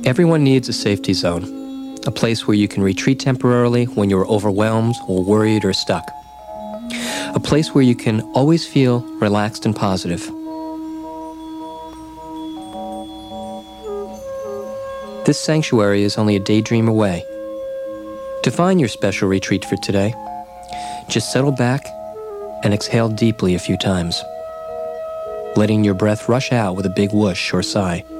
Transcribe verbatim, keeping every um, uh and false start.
Everyone needs a safety zone, a place where you can retreat temporarily when you're overwhelmed or worried or stuck. A place where you can always feel relaxed and positive. This sanctuary is only a daydream away. To find your special retreat for today, just settle back and exhale deeply a few times, letting your breath rush out with a big whoosh or sigh.